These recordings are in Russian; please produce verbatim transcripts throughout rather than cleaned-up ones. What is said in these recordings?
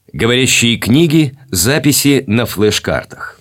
Говорящие книги, записи на флеш-картах.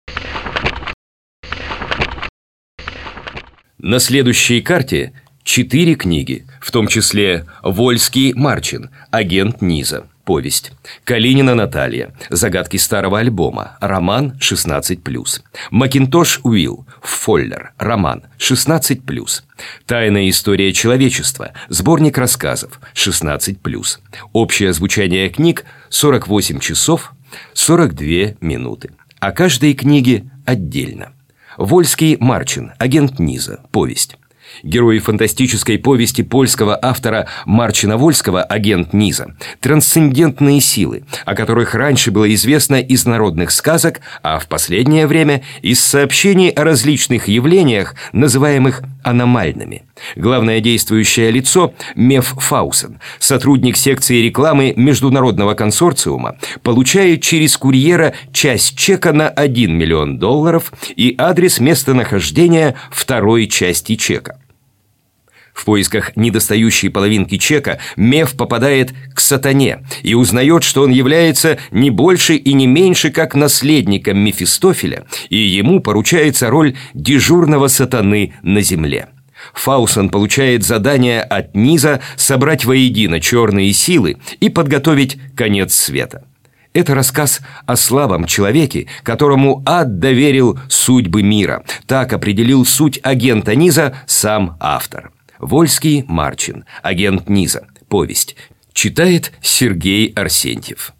На следующей карте четыре книги, в том числе Вольский Марчин, агент Низа, повесть, Калинина Наталья, загадки старого альбома, роман шестнадцать плюс, Макинтош Уилл, Фоллер, роман шестнадцать плюс, Тайная история человечества, сборник рассказов шестнадцать плюс, общее звучание книг сорок восемь часов сорок две минуты, о каждой книге отдельно. Вольский Марчин, агент Низа, повесть. Герои фантастической повести польского автора Марчина Вольского «Агент Низа» – трансцендентные силы, о которых раньше было известно из народных сказок, а в последнее время из сообщений о различных явлениях, называемых аномальными. Главное действующее лицо – Меф Фаусен, сотрудник секции рекламы международного консорциума, получает через курьера часть чека на один миллион долларов и адрес местонахождения второй части чека. В поисках недостающей половинки чека Меф попадает к сатане и узнает, что он является не больше и не меньше, как наследником Мефистофеля, и ему поручается роль дежурного сатаны на земле. Фаусен получает задание от Низа собрать воедино черные силы и подготовить конец света. Это рассказ о слабом человеке, которому ад доверил судьбы мира. Так определил суть агента Низа сам автор. Вольский Марчин, агент Низа, повесть. Читает Сергей Арсентьев.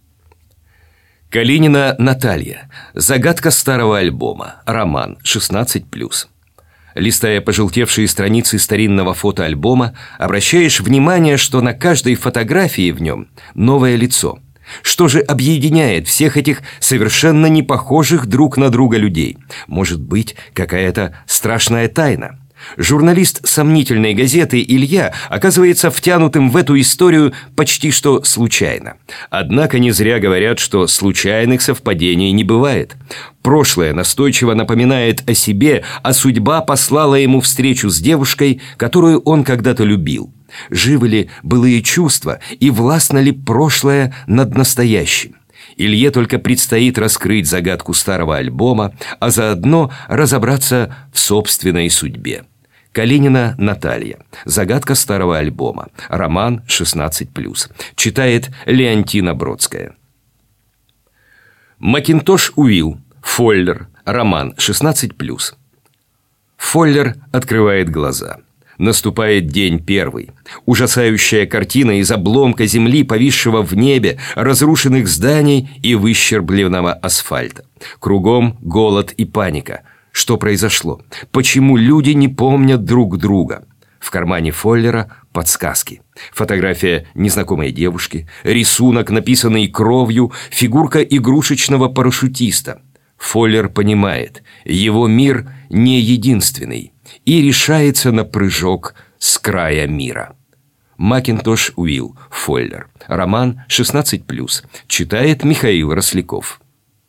Калинина Наталья, загадка старого альбома, роман шестнадцать плюс. Листая пожелтевшие страницы старинного фотоальбома, обращаешь внимание, что на каждой фотографии в нем новое лицо. Что же объединяет всех этих совершенно не похожих друг на друга людей? Может быть, какая-то страшная тайна? Журналист сомнительной газеты Илья оказывается втянутым в эту историю почти что случайно. Однако не зря говорят, что случайных совпадений не бывает. Прошлое настойчиво напоминает о себе, а судьба послала ему встречу с девушкой, которую он когда-то любил. Живы ли былые чувства и властно ли прошлое над настоящим? Илье только предстоит раскрыть загадку старого альбома, а заодно разобраться в собственной судьбе. Калинина Наталья, загадка старого альбома, роман шестнадцать плюс. Читает Леонтина Бродская. Макинтош Уилл, Фоллер, роман шестнадцать плюс. Фоллер открывает глаза. Наступает день первый. Ужасающая картина из обломка земли, повисшего в небе, разрушенных зданий и выщербленного асфальта. Кругом голод и паника. Что произошло? Почему люди не помнят друг друга? В кармане Фоллера подсказки. Фотография незнакомой девушки, рисунок, написанный кровью, фигурка игрушечного парашютиста. Фоллер понимает, его мир не единственный, и решается на прыжок с края мира. Макинтош Уилл, Фоллер, роман шестнадцать плюс. Читает Михаил Росляков.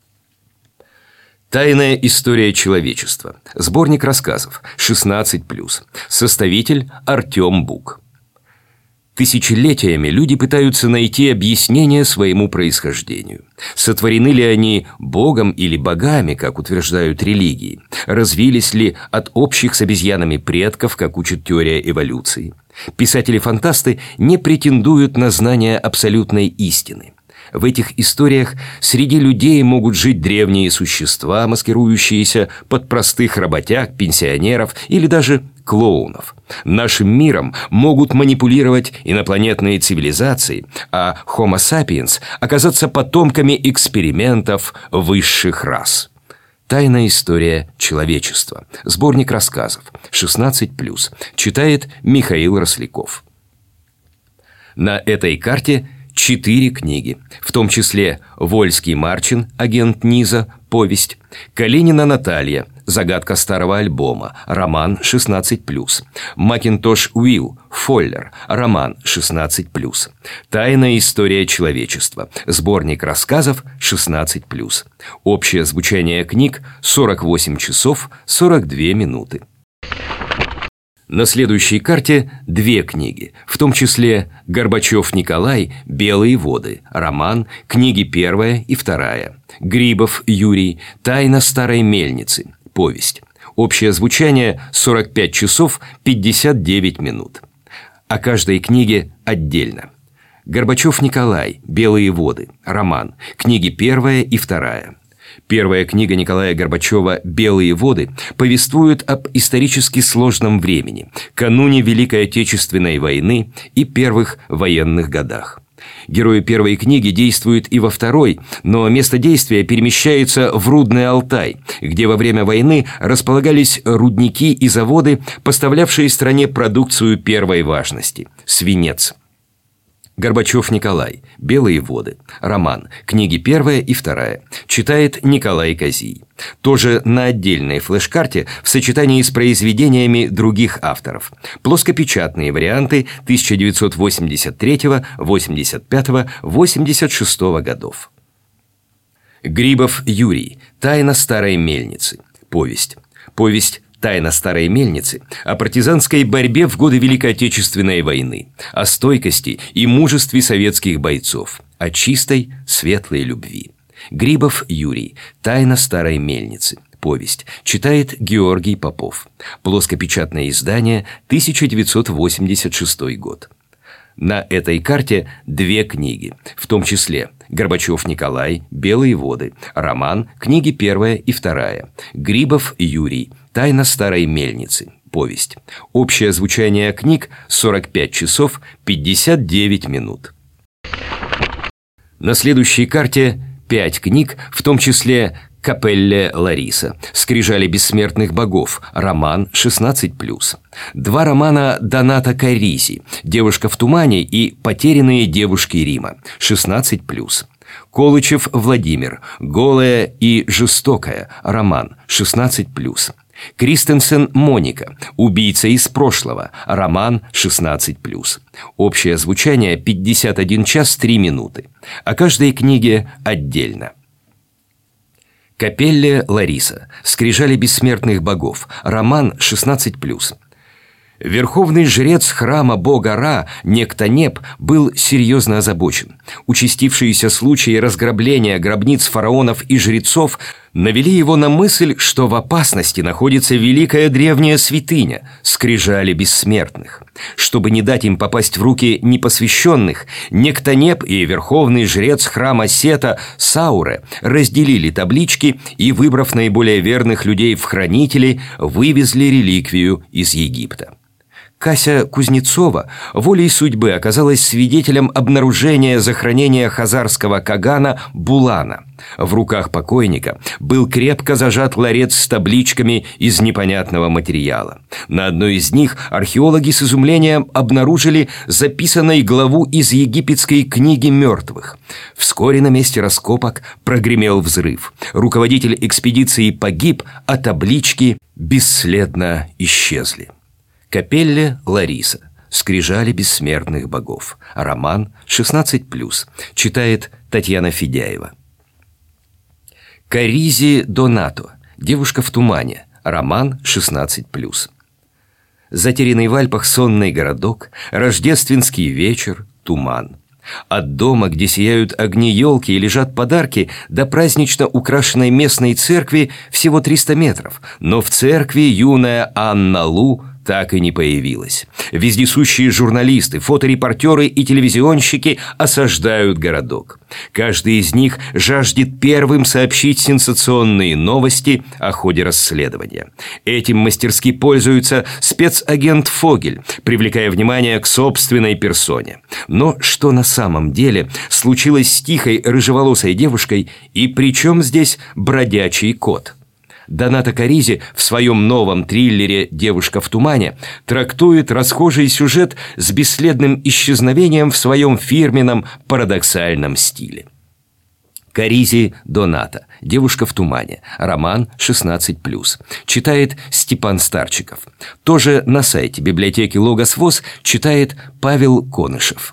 Тайная история человечества, сборник рассказов шестнадцать плюс. Составитель Артем Бук. Тысячелетиями люди пытаются найти объяснение своему происхождению. Сотворены ли они Богом или богами, как утверждают религии? Развились ли от общих с обезьянами предков, как учит теория эволюции? Писатели-фантасты не претендуют на знание абсолютной истины. В этих историях среди людей могут жить древние существа, маскирующиеся под простых работяг, пенсионеров или даже клоунов. Нашим миром могут манипулировать инопланетные цивилизации, а Homo sapiens оказаться потомками экспериментов высших рас. Тайная история человечества. Сборник рассказов. шестнадцать плюс. Читает Михаил Росляков. На этой карте четыре книги, в том числе Вольский Марчин, агент Низа, повесть, Калинина Наталья, загадка старого альбома, роман шестнадцать плюс, Макинтош Уилл, Фоллер, роман шестнадцать плюс, Тайная история человечества, сборник рассказов шестнадцать плюс. Общее звучание книг сорок восемь часов сорок две минуты. На следующей карте две книги, в том числе Горбачев Николай «Белые воды», роман, книги первая и вторая, Грибов Юрий «Тайна старой мельницы», повесть. Общее звучание сорок пять часов пятьдесят девять минут. О каждой книге отдельно. Горбачев Николай «Белые воды», роман, книги первая и вторая. Первая книга Николая Горбачева «Белые воды» повествует об исторически сложном времени, кануне Великой Отечественной войны и первых военных годах. Герои первой книги действуют и во второй, но место действия перемещается в Рудный Алтай, где во время войны располагались рудники и заводы, поставлявшие стране продукцию первой важности – свинец. Горбачев Николай «Белые воды», роман, книги первая и вторая, читает Николай Козий. Тоже на отдельной флеш-карте в сочетании с произведениями других авторов. Плоскопечатные варианты тысяча девятьсот восемьдесят третьего, восемьдесят пятого, восемьдесят шестого годов. Грибов Юрий «Тайна старой мельницы», повесть. Повесть «Тайна старой мельницы» о партизанской борьбе в годы Великой Отечественной войны, о стойкости и мужестве советских бойцов, о чистой, светлой любви. Грибов Юрий «Тайна старой мельницы», повесть, читает Георгий Попов. Плоскопечатное издание, тысяча девятьсот восемьдесят шестой год. На этой карте две книги, в том числе Горбачев Николай «Белые воды», роман, книги первая и вторая, Грибов Юрий «Тайна старой мельницы», повесть. Общее звучание книг сорок пять часов пятьдесят девять минут. На следующей карте пять книг, в том числе Капелле Лариса, «Скрижали бессмертных богов», роман шестнадцать плюс. Два романа Доната Каризи «Девушка в тумане» и «Потерянные девушки Рима», шестнадцать плюс. Колычев Владимир «Голая и жестокая», роман, шестнадцать плюс. Кристенсен Моника «Убийца из прошлого», роман, шестнадцать плюс. Общее звучание пятьдесят один час три минуты. О каждой книге отдельно. Капелле Лариса «Скрижали бессмертных богов», роман, шестнадцать плюс. Верховный жрец храма бога Ра, некто Неп, был серьезно озабочен. Участившиеся случаи разграбления гробниц фараонов и жрецов навели его на мысль, что в опасности находится великая древняя святыня – скрижали бессмертных. Чтобы не дать им попасть в руки непосвященных, некто Неп и верховный жрец храма Сета Сауре разделили таблички и, выбрав наиболее верных людей в хранители, вывезли реликвию из Египта. Кася Кузнецова волей судьбы оказалась свидетелем обнаружения захоронения хазарского кагана Булана. В руках покойника был крепко зажат ларец с табличками из непонятного материала. На одной из них археологи с изумлением обнаружили записанную главу из египетской книги мертвых. Вскоре на месте раскопок прогремел взрыв. Руководитель экспедиции погиб, а таблички бесследно исчезли. Капелле Лариса «Скрижали бессмертных богов», роман, шестнадцать плюс, читает Татьяна Федяева. Каризи Донато «Девушка в тумане», роман, шестнадцать плюс. Затерянный в Альпах сонный городок, рождественский вечер, туман. От дома, где сияют огни елки и лежат подарки, до празднично украшенной местной церкви всего триста метров, но в церкви юная Анна Лу так и не появилась. Вездесущие журналисты, фоторепортеры и телевизионщики осаждают городок. Каждый из них жаждет первым сообщить сенсационные новости о ходе расследования. Этим мастерски пользуется спецагент Фогель, привлекая внимание к собственной персоне. Но что на самом деле случилось с тихой рыжеволосой девушкой, и при чем здесь бродячий кот? Доната Каризи в своем новом триллере «Девушка в тумане» трактует расхожий сюжет с бесследным исчезновением в своем фирменном парадоксальном стиле. Каризи Доната «Девушка в тумане», роман, шестнадцать плюс, читает Степан Старчиков. Тоже на сайте библиотеки Логос ВОС читает Павел Конышев.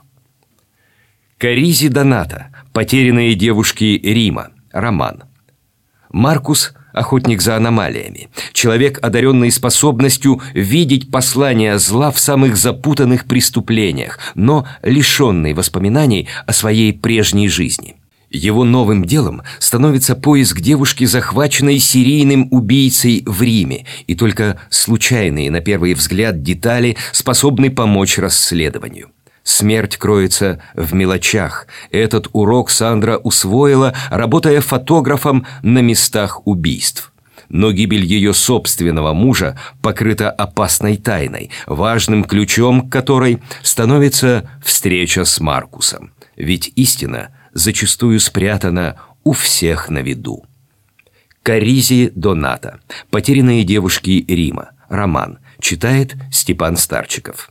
Каризи Доната «Потерянные девушки Рима», роман. Маркус охотник за аномалиями, человек, одаренный способностью видеть послания зла в самых запутанных преступлениях, но лишенный воспоминаний о своей прежней жизни. Его новым делом становится поиск девушки, захваченной серийным убийцей в Риме, и только случайные, на первый взгляд, детали способны помочь расследованию. Смерть кроется в мелочах. Этот урок Сандра усвоила, работая фотографом на местах убийств. Но гибель ее собственного мужа покрыта опасной тайной, важным ключом к которой становится встреча с Маркусом. Ведь истина зачастую спрятана у всех на виду. Каризи Доната. Потерянные девушки Рима. Роман. Читает Степан Старчиков.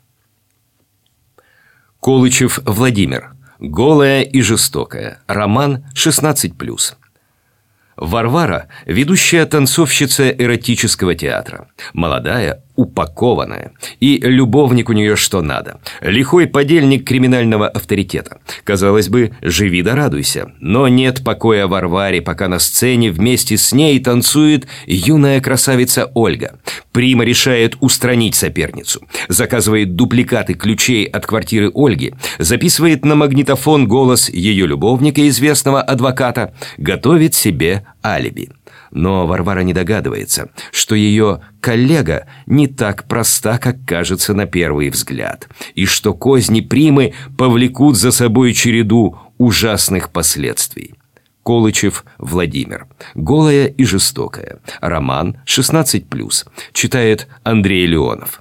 Колычев Владимир. Голая и жестокая. Роман шестнадцать плюс. Варвара – ведущая танцовщица эротического театра. Молодая, упакованная. И любовник у нее что надо. Лихой подельник криминального авторитета. Казалось бы, живи да радуйся. Но нет покоя Варваре, пока на сцене вместе с ней танцует юная красавица Ольга. Прима решает устранить соперницу. Заказывает дубликаты ключей от квартиры Ольги. Записывает на магнитофон голос ее любовника, известного адвоката. Готовит себе алиби. Но Варвара не догадывается, что ее коллега не так проста, как кажется на первый взгляд, и что козни Примы повлекут за собой череду ужасных последствий. Колычев Владимир. Голая и жестокая. Роман шестнадцать плюс. Читает Андрей Леонов.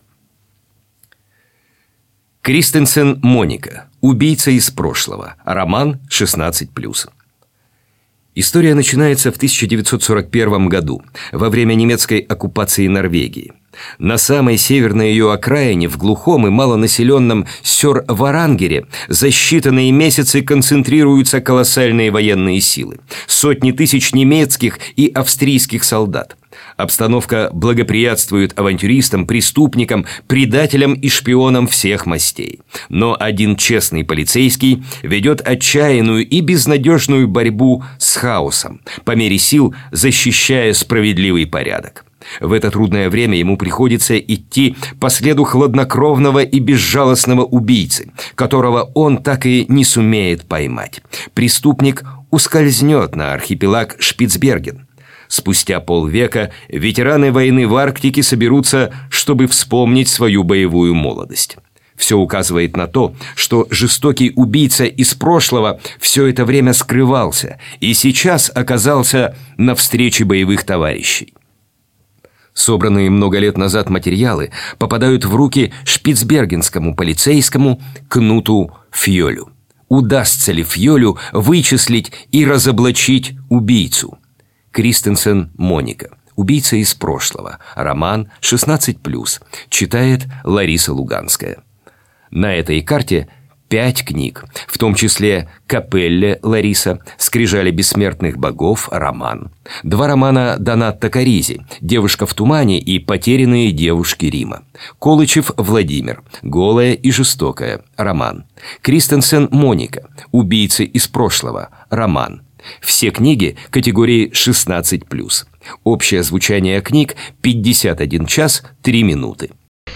Кристенсен Моника. Убийца из прошлого. Роман шестнадцать плюс. История начинается в тысяча девятьсот сорок первом году, во время немецкой оккупации Норвегии. На самой северной ее окраине, в глухом и малонаселенном Сёр-Варангере, за считанные месяцы концентрируются колоссальные военные силы. Сотни тысяч немецких и австрийских солдат. Обстановка благоприятствует авантюристам, преступникам, предателям и шпионам всех мастей. Но один честный полицейский ведет отчаянную и безнадежную борьбу с хаосом, по мере сил защищая справедливый порядок. В это трудное время ему приходится идти по следу хладнокровного и безжалостного убийцы, которого он так и не сумеет поймать. Преступник ускользнет на архипелаг Шпицберген. Спустя полвека ветераны войны в Арктике соберутся, чтобы вспомнить свою боевую молодость. Все указывает на то, что жестокий убийца из прошлого все это время скрывался и сейчас оказался на встрече боевых товарищей. Собранные много лет назад материалы попадают в руки шпицбергенскому полицейскому Кнуту Фьолю. Удастся ли Фьолю вычислить и разоблачить убийцу? Кристенсен Моника. Убийца из прошлого. Роман шестнадцать плюс. Читает Лариса Луганская. На этой карте пять книг, в том числе «Капелле» Лариса, «Скрижали бессмертных богов» Роман, два романа Донатто Каризи «Девушка в тумане» и «Потерянные девушки Рима», Колычев Владимир «Голая и жестокая» Роман, Кристенсен Моника «Убийцы из прошлого» Роман. Все книги категории шестнадцать плюс. Общее звучание книг пятьдесят один час три минуты.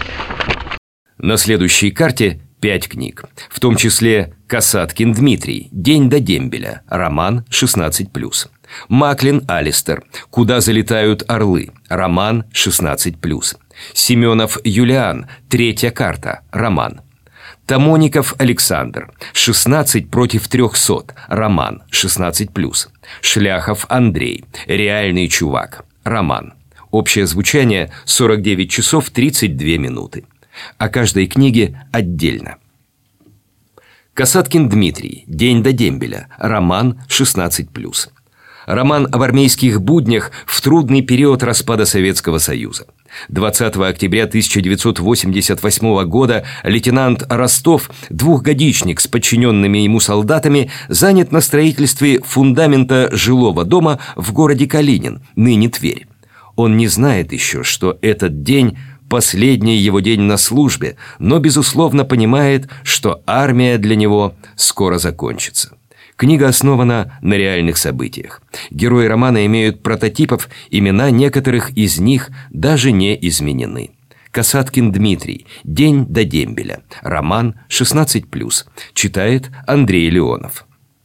На следующей карте пять книг, в том числе Касаткин Дмитрий «День до дембеля» Роман шестнадцать плюс. Маклин Алистер «Куда залетают орлы» Роман шестнадцать плюс. Семенов Юлиан «Третья карта» Роман. Тамоников Александр «шестнадцать против трехсот» Роман шестнадцать плюс. Шляхов Андрей «Реальный чувак» Роман. Общее звучание сорок девять часов тридцать две минуты. О каждой книге отдельно. Касаткин Дмитрий «День до дембеля» Роман шестнадцать плюс. Роман об армейских буднях в трудный период распада Советского Союза. двадцатого октября тысяча девятьсот восемьдесят восьмого года лейтенант Ростов, двухгодичник с подчиненными ему солдатами, занят на строительстве фундамента жилого дома в городе Калинин, ныне Тверь. Он не знает еще, что этот день – последний его день на службе, но, безусловно, понимает, что армия для него скоро закончится. Книга основана на реальных событиях. Герои романа имеют прототипов, имена некоторых из них даже не изменены. Касаткин Дмитрий. «День до дембеля». Роман шестнадцать плюс. Читает Андрей Леонов.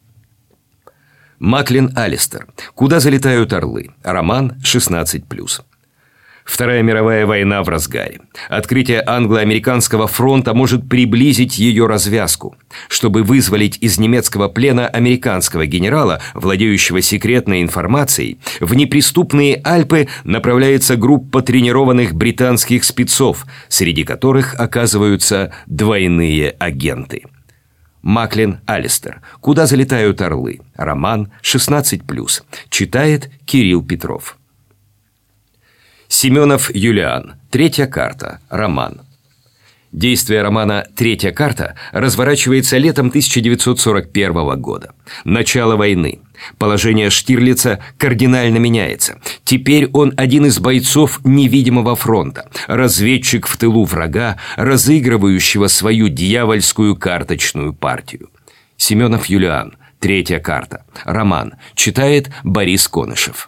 Маклин Алистер. «Куда залетают орлы». Роман шестнадцать плюс. Вторая мировая война в разгаре. Открытие англо-американского фронта может приблизить ее развязку. Чтобы вызволить из немецкого плена американского генерала, владеющего секретной информацией, в неприступные Альпы направляется группа тренированных британских спецов, среди которых оказываются двойные агенты. Маклин Алистер. «Куда залетают орлы». Роман шестнадцать плюс. Читает Кирилл Петров. Семенов Юлиан. «Третья карта». Роман. Действие романа «Третья карта» разворачивается летом тысяча девятьсот сорок первого года. Начало войны. Положение Штирлица кардинально меняется. Теперь он один из бойцов невидимого фронта, разведчик в тылу врага, разыгрывающего свою дьявольскую карточную партию. Семенов Юлиан. «Третья карта». Роман. Читает Борис Конышев.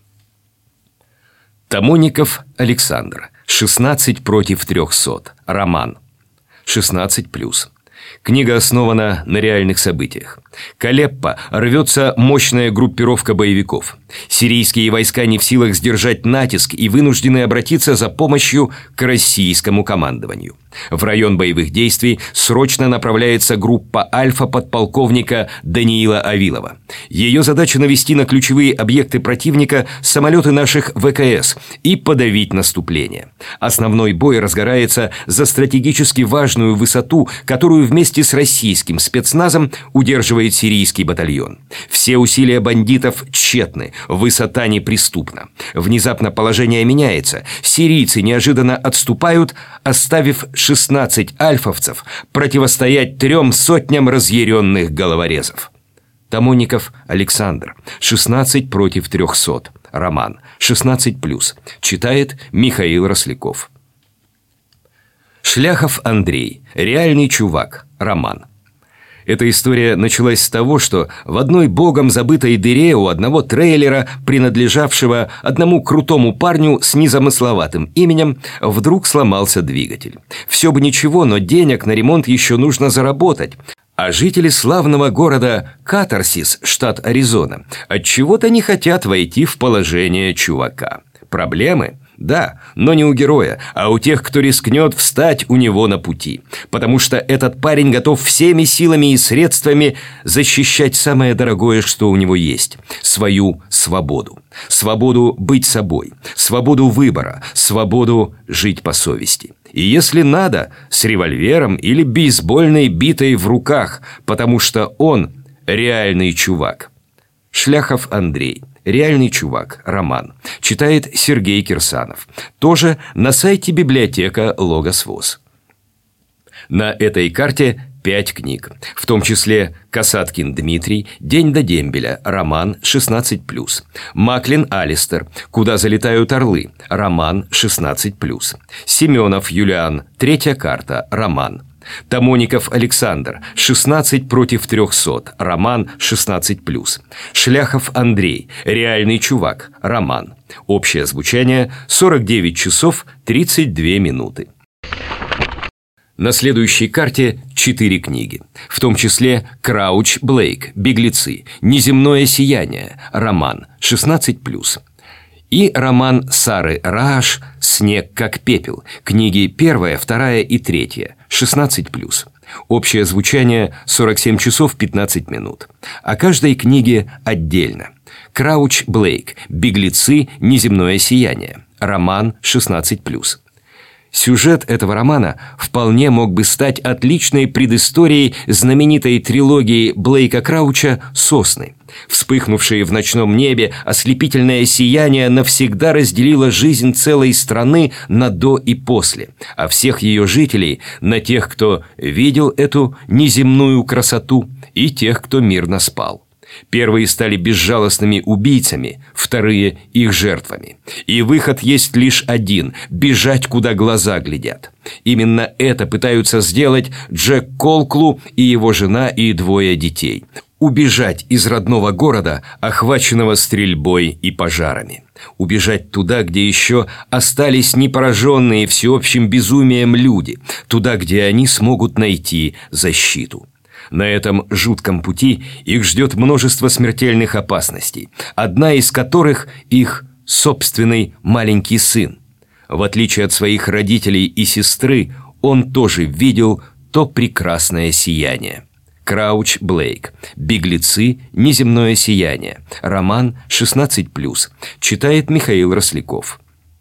Тамонников Александр. «шестнадцать против трехсот». Роман. шестнадцать плюс. Книга основана на реальных событиях. К Алеппо рвется мощная группировка боевиков. Сирийские войска не в силах сдержать натиск и вынуждены обратиться за помощью к российскому командованию. В район боевых действий срочно направляется группа «Альфа» подполковника Даниила Авилова. Ее задача навести на ключевые объекты противника самолеты наших вэ ка эс и подавить наступление. Основной бой разгорается за стратегически важную высоту, которую вместе с российским спецназом удерживает сирийский батальон. Все усилия бандитов тщетны, высота неприступна. Внезапно положение меняется. Сирийцы неожиданно отступают, оставив шестнадцать альфовцев противостоять трем сотням разъяренных головорезов. Тамонников Александр. «шестнадцать против трехсот». Роман. шестнадцать плюс. Читает Михаил Росляков. Шляхов Андрей. «Реальный чувак». Роман. Эта история началась с того, что в одной богом забытой дыре у одного трейлера, принадлежавшего одному крутому парню с незамысловатым именем, вдруг сломался двигатель. Все бы ничего, но денег на ремонт еще нужно заработать. А жители славного города Катарсис, штат Аризона, отчего-то не хотят войти в положение чувака. Проблемы? Да, но не у героя, а у тех, кто рискнет встать у него на пути. Потому что этот парень готов всеми силами и средствами защищать самое дорогое, что у него есть – свою свободу. Свободу быть собой, свободу выбора, свободу жить по совести. И если надо, с револьвером или бейсбольной битой в руках, потому что он реальный чувак. Шляхов Андрей. «Реальный чувак». Роман. Читает Сергей Кирсанов. Тоже на сайте библиотека Логос ВОС. На этой карте пять книг, в том числе Касаткин Дмитрий, «День до дембеля». Роман шестнадцать плюс. Маклин Алистер. «Куда залетают орлы». Роман шестнадцать плюс. Семенов Юлиан. «Третья карта». Роман. Тамонников Александр. «шестнадцать против трехсот». Роман шестнадцать плюс. Шляхов Андрей. «Реальный чувак». Роман. Общее звучание сорок девять часов тридцать две минуты. На следующей карте четыре книги, в том числе Крауч Блейк, «Беглецы», «Неземное сияние». Роман шестнадцать плюс. И роман Сары Рааш «Снег как пепел». Книги первая, вторая и третья. шестнадцать плюс. Общее звучание сорок семь часов пятнадцать минут. О каждой книге отдельно. Крауч Блейк. «Беглецы. Неземное сияние». Роман шестнадцать плюс. Сюжет этого романа вполне мог бы стать отличной предысторией знаменитой трилогии Блейка Крауча «Сосны». Вспыхнувшее в ночном небе ослепительное сияние навсегда разделило жизнь целой страны на «до» и «после», а всех ее жителей на тех, кто видел эту неземную красоту, и тех, кто мирно спал. Первые стали безжалостными убийцами, вторые – их жертвами. И выход есть лишь один – бежать, куда глаза глядят. Именно это пытаются сделать Джек Колклу и его жена и двое детей. Убежать из родного города, охваченного стрельбой и пожарами. Убежать туда, где еще остались непораженные всеобщим безумием люди. Туда, где они смогут найти защиту. На этом жутком пути их ждет множество смертельных опасностей, одна из которых их собственный маленький сын. В отличие от своих родителей и сестры, он тоже видел то прекрасное сияние. Крауч Блейк. «Беглецы. Неземное сияние». Роман шестнадцать плюс. Читает Михаил Росляков.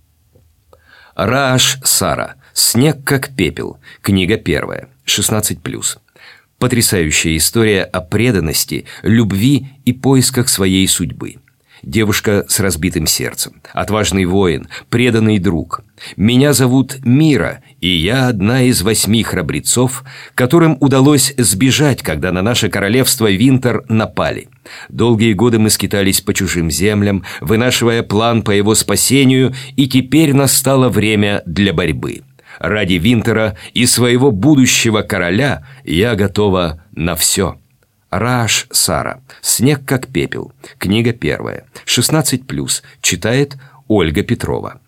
Рааш Сара. «Снег как пепел». Книга первая. шестнадцать плюс. Потрясающая история о преданности, любви и поисках своей судьбы. Девушка с разбитым сердцем, отважный воин, преданный друг. Меня зовут Мира, и я одна из восьми храбрецов, которым удалось сбежать, когда на наше королевство Винтер напали. Долгие годы мы скитались по чужим землям, вынашивая план по его спасению, и теперь настало время для борьбы. Ради Винтера и своего будущего короля я готова на все. Рааш Сара. «Снег как пепел». Книга первая. шестнадцать плюс. Читает Ольга Петрова.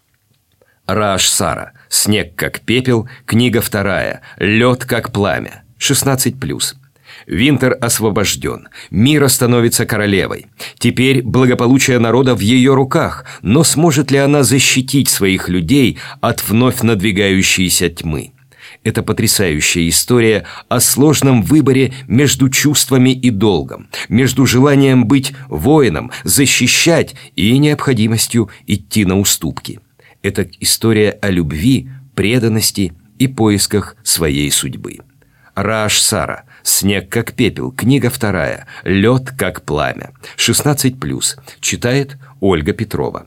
Рааш Сара. «Снег как пепел». Книга вторая. «Лед как пламя». шестнадцать плюс. Винтер освобожден. Мира становится королевой. Теперь благополучие народа в ее руках, но сможет ли она защитить своих людей от вновь надвигающейся тьмы? Это потрясающая история о сложном выборе между чувствами и долгом, между желанием быть воином, защищать и необходимостью идти на уступки. Это история о любви, преданности и поисках своей судьбы. Рааш Сара. «Снег как пепел». Книга вторая. «Лед как пламя». шестнадцать плюс. Читает Ольга Петрова.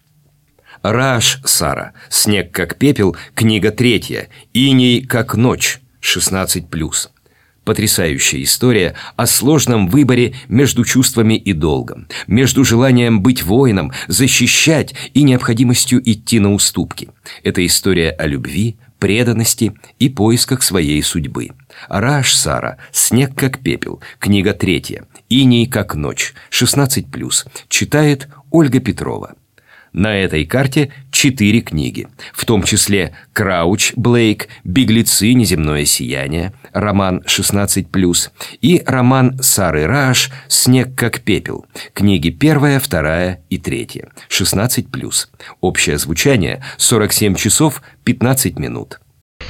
Рааш Сара. «Снег как пепел». Книга третья. «Иней как ночь». шестнадцать плюс. Потрясающая история о сложном выборе между чувствами и долгом, между желанием быть воином, защищать и необходимостью идти на уступки. Это история о любви, преданности и поисках своей судьбы. Рааш Сара. «Снег как пепел». Книга третья. «Иней как ночь». шестнадцать плюс. Читает Ольга Петрова. На этой карте четыре книги, в том числе Крауч Блейк, «Беглецы. Неземное сияние», роман шестнадцать плюс, и роман Сары Рааш «Снег как пепел». Книги первая, вторая и третья, шестнадцать плюс. Общее звучание сорок семь часов пятнадцать минут.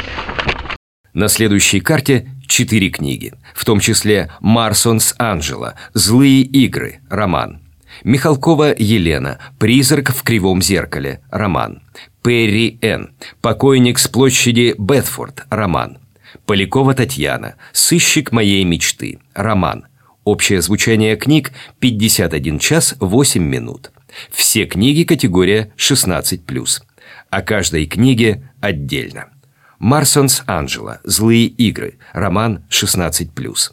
На следующей карте четыре книги, в том числе Марсонс Анджело «Злые игры», роман. Михалкова Елена. «Призрак в кривом зеркале», роман. Перри Н. «Покойник с площади Бетфорд», роман. Полякова Татьяна. «Сыщик моей мечты», роман. Общее звучание книг пятьдесят один час восемь минут. Все книги категория шестнадцать плюс. О каждой книге отдельно. Марсонс Анджело. «Злые игры», роман шестнадцать плюс.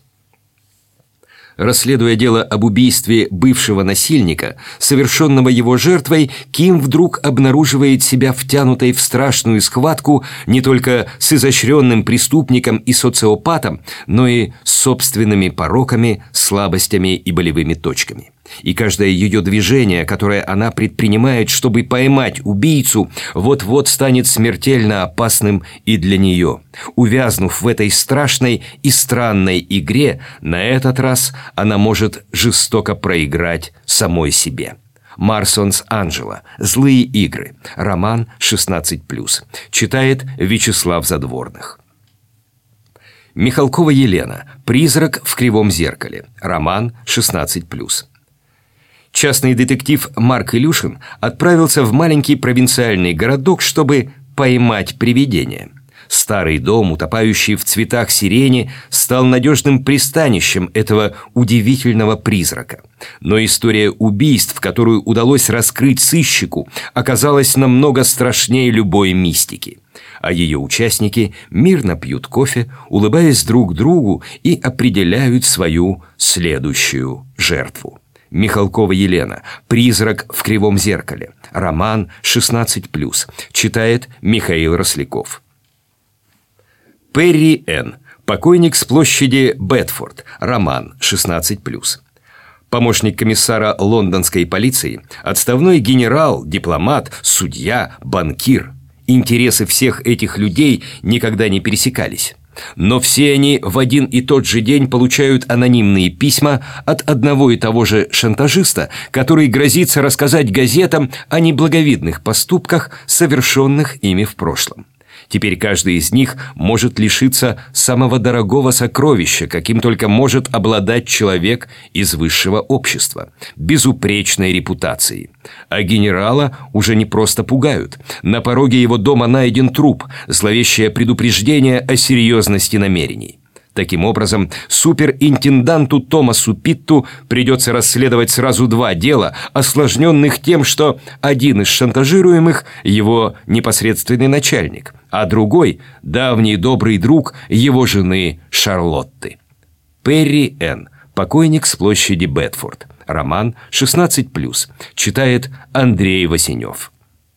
Расследуя дело об убийстве бывшего насильника, совершенного его жертвой, Ким вдруг обнаруживает себя втянутой в страшную схватку не только с изощренным преступником и социопатом, но и с собственными пороками, слабостями и болевыми точками. И каждое ее движение, которое она предпринимает, чтобы поймать убийцу, вот-вот станет смертельно опасным и для нее. Увязнув в этой страшной и странной игре, на этот раз она может жестоко проиграть самой себе. Марсонс Анджело. «Злые игры», роман шестнадцать плюс. Читает Вячеслав Задворных. Михалкова Елена. «Призрак в кривом зеркале», роман шестнадцать плюс. Частный детектив Марк Илюшин отправился в маленький провинциальный городок, чтобы поймать привидение. Старый дом, утопающий в цветах сирени, стал надежным пристанищем этого удивительного призрака. Но история убийств, которую удалось раскрыть сыщику, оказалась намного страшнее любой мистики. А ее участники мирно пьют кофе, улыбаясь друг другу, и определяют свою следующую жертву. Михалкова Елена. «Призрак в кривом зеркале», роман шестнадцать плюс. Читает Михаил Росляков. Перри Н. Покойник с площади Бетфорд. Роман. шестнадцать плюс. Помощник комиссара лондонской полиции, отставной генерал, дипломат, судья, банкир. Интересы всех этих людей никогда не пересекались. Но все они в один и тот же день получают анонимные письма от одного и того же шантажиста, который грозится рассказать газетам о неблаговидных поступках, совершенных ими в прошлом. Теперь каждый из них может лишиться самого дорогого сокровища, каким только может обладать человек из высшего общества – безупречной репутацией. А генерала уже не просто пугают. На пороге его дома найден труп, зловещее предупреждение о серьезности намерений. Таким образом, суперинтенданту Томасу Питту придется расследовать сразу два дела, осложненных тем, что один из шантажируемых – его непосредственный начальник, а другой – давний добрый друг его жены Шарлотты. Перри Энн. Покойник с площади Бетфорд. Роман. шестнадцать плюс. Читает Андрей Васенев.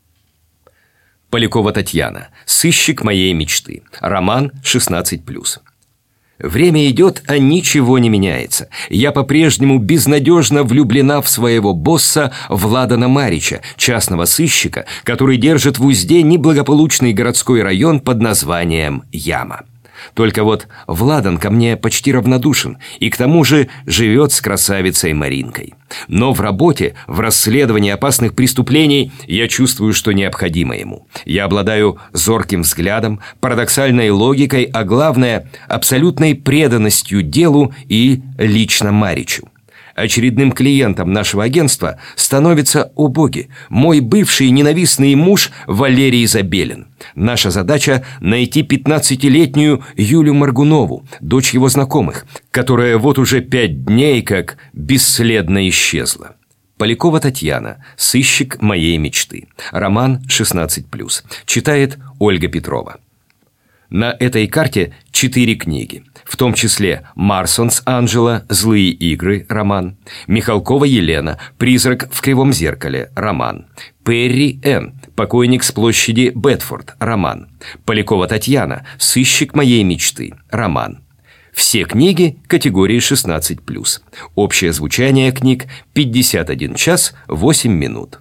Полякова Татьяна. Сыщик моей мечты. Роман. шестнадцать плюс. Время идет, а ничего не меняется. Я по-прежнему безнадежно влюблена в своего босса Владана Марича, частного сыщика, который держит в узде неблагополучный городской район под названием Яма. Только вот Владан ко мне почти равнодушен и к тому же живет с красавицей Маринкой. Но в работе, в расследовании опасных преступлений я чувствую, что необходимо ему. Я обладаю зорким взглядом, парадоксальной логикой, а главное – абсолютной преданностью делу и лично Маричу. Очередным клиентом нашего агентства становится, о боги, мой бывший ненавистный муж Валерий Забелин. Наша задача – найти пятнадцатилетнюю Юлю Моргунову, дочь его знакомых, которая вот уже пять дней как бесследно исчезла. Полякова Татьяна. Сыщик моей мечты. Роман. шестнадцать плюс. Читает Ольга Петрова. На этой карте четыре книги, в том числе Марсонс Анджела «Злые игры» роман, Михалкова Елена «Призрак в кривом зеркале» роман, Перри Энн «Покойник с площади Бетфорд» роман, Полякова Татьяна «Сыщик моей мечты» роман. Все книги категории шестнадцать плюс. Общее звучание книг пятьдесят один час восемь минут.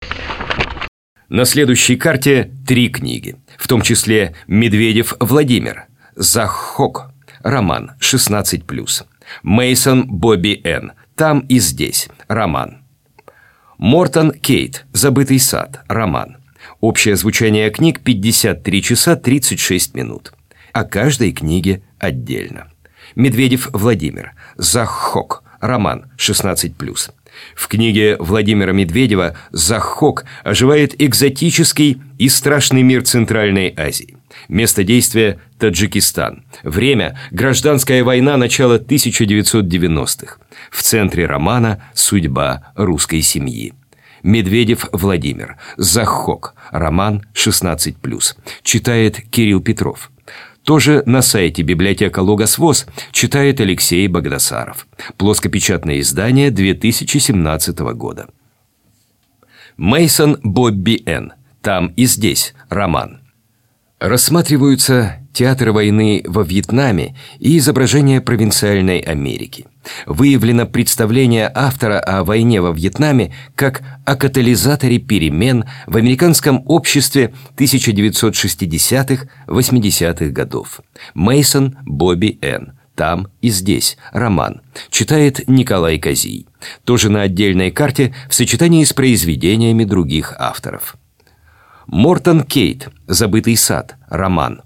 На следующей карте три книги, в том числе Медведев Владимир, Заххок, роман шестнадцать плюс, Мейсон Бобби Энн, Там и здесь, роман, Мортон Кейт, Забытый сад, роман. Общее звучание книг пятьдесят три часа тридцать шесть минут. О каждой книге отдельно. Медведев Владимир, Заххок, роман шестнадцать плюс. В книге Владимира Медведева «Заххок» оживает экзотический и страшный мир Центральной Азии. Место действия – Таджикистан. Время – гражданская война начала тысяча девятьсот девяностых. В центре романа – судьба русской семьи. Медведев Владимир. «Заххок». Роман шестнадцать плюс. Читает Кирилл Петров. Тоже на сайте библиотека Логосвоз читает Алексей Богдасаров. Плоскопечатное издание две тысячи семнадцатого года. Мейсон Бобби Энн. Там и здесь. Роман. Рассматриваются театры войны во Вьетнаме и изображения провинциальной Америки. Выявлено представление автора о войне во Вьетнаме как о катализаторе перемен в американском обществе тысяча девятьсот шестидесятых — восьмидесятых годов. Мейсон Бобби Энн. Там и здесь. Роман. Читает Николай Козий. Тоже на отдельной карте в сочетании с произведениями других авторов. Мортон Кейт. Забытый сад. Роман.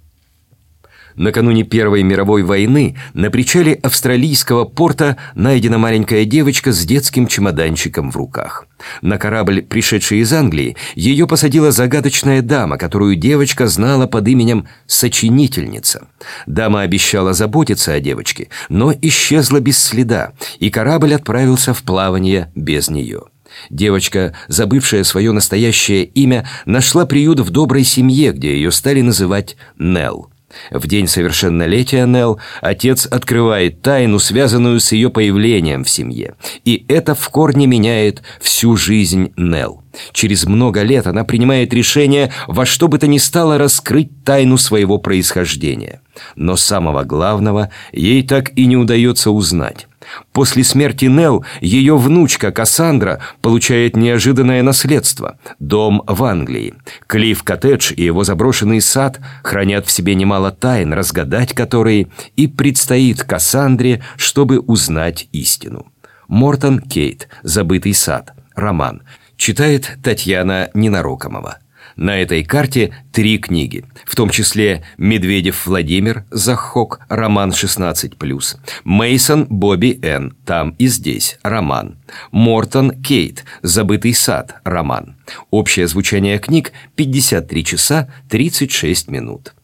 Накануне Первой мировой войны на причале австралийского порта найдена маленькая девочка с детским чемоданчиком в руках. На корабль, пришедший из Англии, ее посадила загадочная дама, которую девочка знала под именем Сочинительница. Дама обещала заботиться о девочке, но исчезла без следа, и корабль отправился в плавание без нее. Девочка, забывшая свое настоящее имя, нашла приют в доброй семье, где ее стали называть Нелл. В день совершеннолетия Нелл отец открывает тайну, связанную с ее появлением в семье. И это в корне меняет всю жизнь Нелл. Через много лет она принимает решение во что бы то ни стало раскрыть тайну своего происхождения. Но самого главного ей так и не удается узнать. После смерти Нелл ее внучка Кассандра получает неожиданное наследство – дом в Англии. Клифф-коттедж и его заброшенный сад хранят в себе немало тайн, разгадать которые и предстоит Кассандре, чтобы узнать истину. Мортон Кейт. Забытый сад. Роман. Читает Татьяна Ненарокомова. На этой карте три книги, в том числе Медведев Владимир, Захок, роман шестнадцать плюс, Мейсон Бобби Н, там и здесь, роман, Мортон Кейт, Забытый сад, роман. Общее звучание книг пятьдесят три часа тридцать шесть минут.